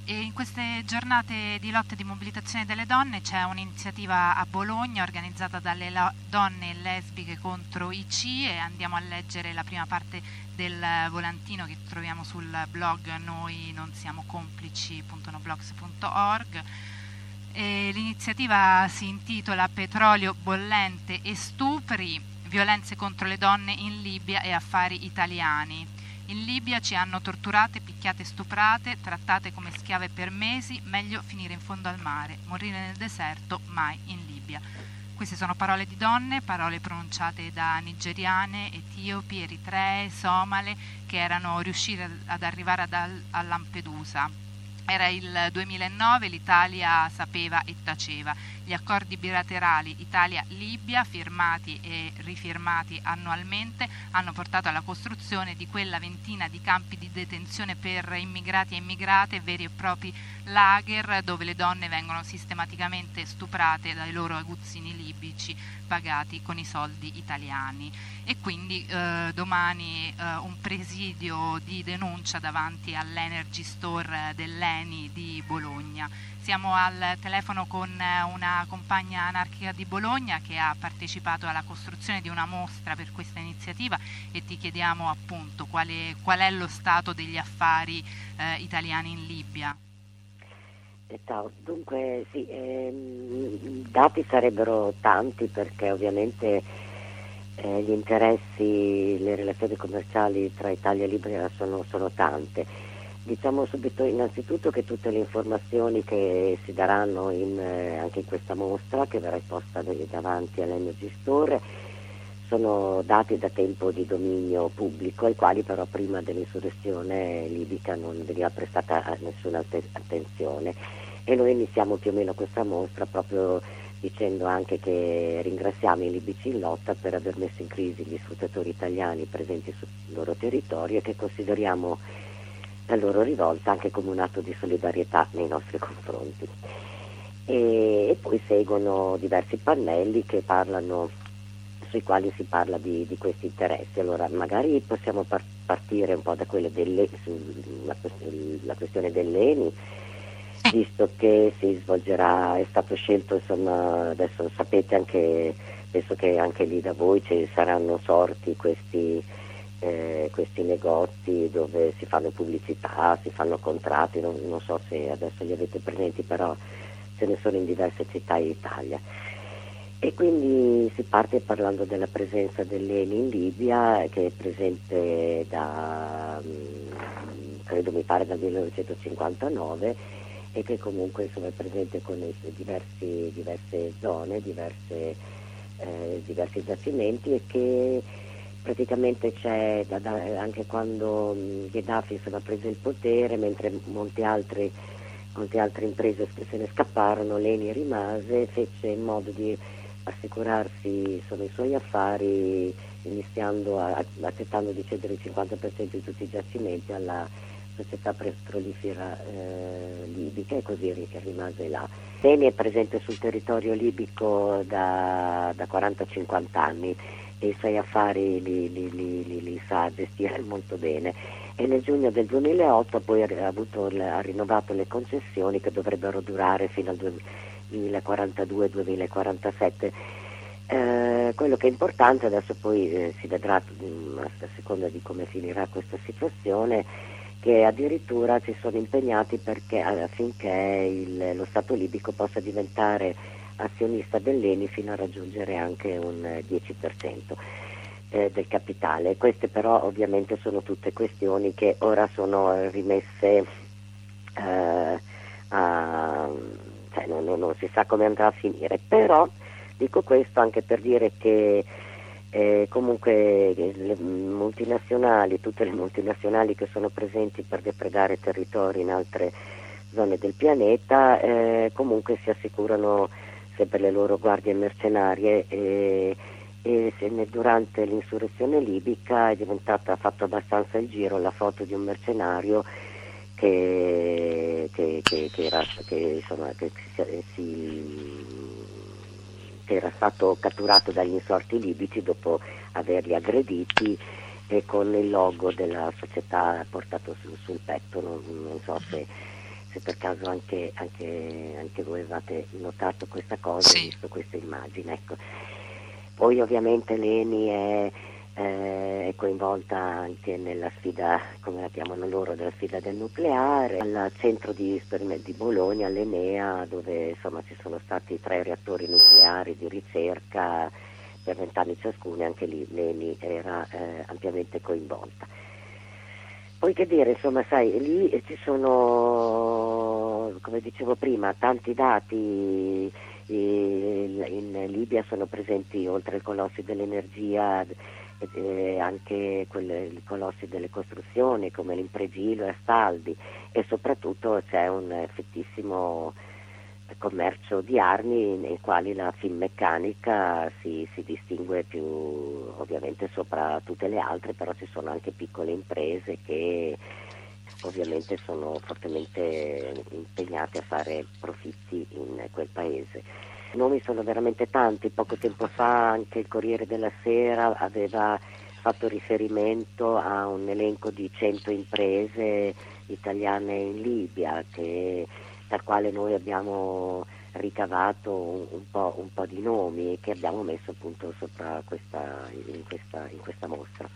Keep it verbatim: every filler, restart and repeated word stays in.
E in queste giornate di lotta e di mobilitazione delle donne c'è un'iniziativa a Bologna organizzata dalle la- donne lesbiche contro i C I E. Andiamo a leggere la prima parte del volantino che troviamo sul blog noi non siamo complici punto noblogs punto org. E l'iniziativa si intitola Petrolio bollente e stupri, violenze contro le donne in Libia e affari italiani. In Libia ci hanno torturate, picchiate e stuprate, trattate come schiave per mesi, meglio finire in fondo al mare, morire nel deserto, mai in Libia. Queste sono parole di donne, parole pronunciate da nigeriane, etiopi, eritree, somale, che erano riuscite ad arrivare ad, a Lampedusa. Era il duemilanove, l'Italia sapeva e taceva. Gli accordi bilaterali Italia-Libia, firmati e rifirmati annualmente, hanno portato alla costruzione di quella ventina di campi di detenzione per immigrati e immigrate, veri e propri lager dove le donne vengono sistematicamente stuprate dai loro aguzzini libici pagati con i soldi italiani. E quindi eh, domani eh, un presidio di denuncia davanti all'Energy Store dell'Eni di Bologna. Siamo al telefono con una compagna anarchica di Bologna che ha partecipato alla costruzione di una mostra per questa iniziativa e ti chiediamo appunto quale, qual è lo stato degli affari eh, italiani in Libia. Ciao, dunque sì, ehm, dati sarebbero tanti perché ovviamente eh, gli interessi, le relazioni commerciali tra Italia e Libia sono, sono tante. Diciamo subito innanzitutto che tutte le informazioni che si daranno in, eh, anche in questa mostra che verrà esposta davanti all'Energy Store sono dati da tempo di dominio pubblico, ai quali però prima dell'insurrezione libica non veniva prestata nessuna attenzione, e noi iniziamo più o meno questa mostra proprio dicendo anche che ringraziamo i libici in lotta per aver messo in crisi gli sfruttatori italiani presenti sul loro territorio e che consideriamo la loro rivolta anche come un atto di solidarietà nei nostri confronti. E, e poi seguono diversi pannelli che parlano, sui quali si parla di, di questi interessi. Allora magari possiamo par- partire un po' da quelle delle, sulla la questione dell'Eni, visto che si svolgerà, è stato scelto, insomma, adesso sapete anche, penso che anche lì da voi ci saranno sorti questi, eh, questi negozi dove si fanno pubblicità, si fanno contratti, non, non so se adesso li avete presenti, però ce ne sono in diverse città in Italia. E quindi si parte parlando della presenza dell'Eni in Libia, che è presente da, credo mi pare dal millenovecentocinquantanove, e che comunque insomma, è presente con diversi, diverse zone, diverse, eh, diversi giacimenti, e che praticamente c'è da, da, anche quando mh, Gheddafi insomma, ha preso il potere, mentre molte altre, molte altre imprese se ne scapparono, l'Eni rimase, fece in modo di assicurarsi insomma, i suoi affari, iniziando a, accettando di cedere il cinquanta per cento di tutti i giacimenti alla società petrolifera eh, libica, e così rimase là. L'Eni è presente sul territorio libico da, da quaranta cinquanta anni e i suoi affari li, li, li, li, li sa gestire molto bene, e nel giugno del duemilaotto poi ha, avuto, ha rinnovato le concessioni che dovrebbero durare fino al duemilaquarantadue duemilaquarantasette. Eh, quello che è importante adesso poi eh, si vedrà mh, a seconda di come finirà questa situazione, che addirittura si sono impegnati perché affinché il, lo Stato libico possa diventare azionista dell'Eni fino a raggiungere anche un dieci per cento eh, del capitale. Queste però ovviamente sono tutte questioni che ora sono rimesse eh, a, cioè non, non, non si sa come andrà a finire, però dico questo anche per dire che Eh, comunque le multinazionali, tutte le multinazionali che sono presenti per depredare territori in altre zone del pianeta, eh, comunque si assicurano sempre le loro guardie mercenarie, e, e se ne, durante l'insurrezione libica è diventata, ha fatto abbastanza il giro la foto di un mercenario che, che, che, che era che, insomma, che si, si che era stato catturato dagli insorti libici dopo averli aggrediti, e con il logo della società portato su, sul petto. Non, non so se, se per caso anche, anche, anche voi avete notato questa cosa, Sì. visto questa immagine. Ecco. Poi ovviamente l'E N I è, eh, è coinvolta anche nella sfida, come la chiamano loro, della sfida del nucleare, al centro di esperimenti di Bologna, all'Enea, dove insomma ci sono stati tre reattori nucleari di ricerca per vent'anni ciascuno, e anche lì l'E N I era eh, ampiamente coinvolta. Poi che dire, insomma, sai, lì ci sono, come dicevo prima, tanti dati. In Libia sono presenti, oltre ai colossi dell'energia, eh, anche quelli, i colossi delle costruzioni come l'Impregilo e Astaldi, e soprattutto c'è un effettissimo commercio di armi nei quali la Finmeccanica si, si distingue più ovviamente sopra tutte le altre, però ci sono anche piccole imprese che ovviamente sono fortemente impegnate a fare profitti in quel paese. I nomi sono veramente tanti. Poco tempo fa anche il Corriere della Sera aveva fatto riferimento a un elenco di cento imprese italiane in Libia, che, dal quale noi abbiamo ricavato un, un, po', un po' di nomi che abbiamo messo appunto sopra questa, in, questa, in questa mostra.